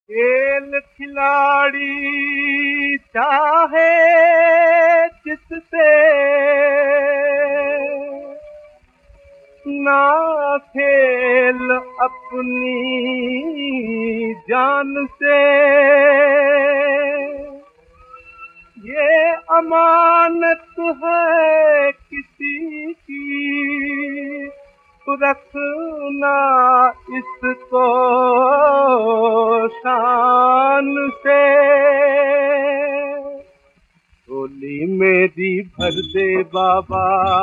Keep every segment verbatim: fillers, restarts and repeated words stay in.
खेल खिलाड़ी चाहे जिससे ना खेल अपनी जान से, ये अमानत है किसी की, तो रखना इसको शान से। झोली मेरी भर दे बाबा,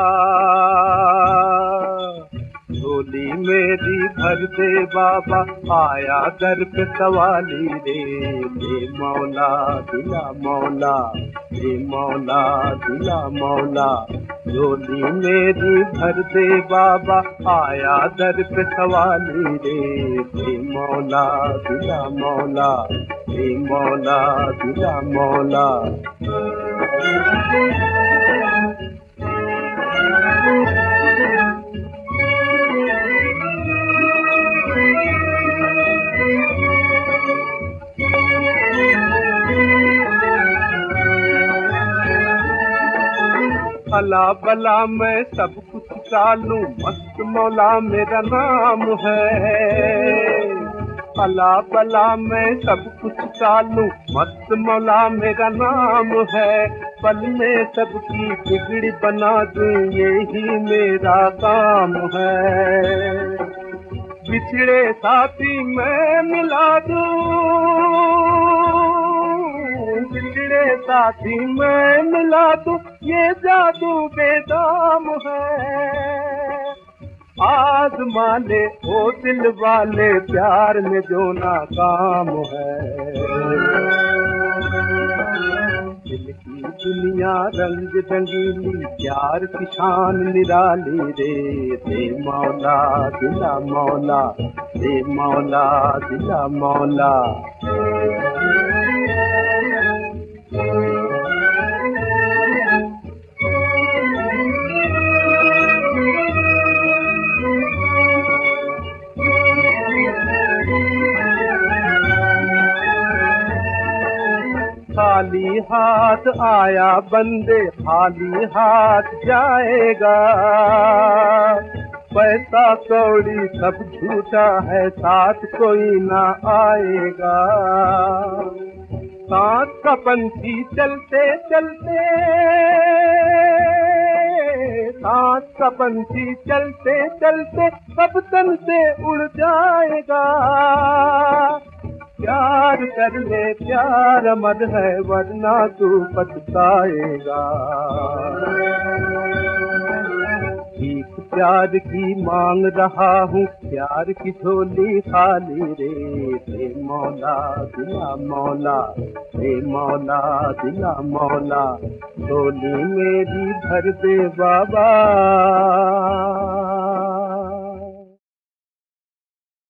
झोली मेरी भर दे बाबा, आया दर पे सवाली रे। दे मौला दिला मौला, दे मौला दिला मौला। झोली मेरी भर दे बाबा, आया दर पे सवाली रे। दे मौला दिला मौला, दे मौला दिला मौला। अला बला मैं सब कुछ चालूं, मस्त मौला मेरा नाम है। अला बला मैं सब कुछ चालूं, मस्त मौला मेरा नाम है। पल में सबकी बिगड़ी बना दूं, यही मेरा काम है। बिछड़े साथी मैं मिला दूं, बिछड़े साथी मैं मिला दूं, ये जादू बेदाम है। आज़मा ले ओ दिल वाले, प्यार में जो नाकाम है। दिल की दुनिया रंग रंगीली, प्यार की शान निराली रे। दे मौला दिला मौला, दे मौला दिला मौला। खाली हाथ आया बंदे, खाली हाथ जाएगा। पैसा कौड़ी सब झूठा है, साथ कोई ना आएगा। सांस का पंछी चलते चलते, सांस का पंछी चलते चलते सब तन से उड़ जाएगा। प्यार कर ले प्यार अमर है, वरना तू पछताएगा। भीख प्यार की मांग रहा हूँ, प्यार की झोली खाली रे। दे मौला दिला मौला, दे मौला दिला मौला। झोली मेरी भर दे बाबा।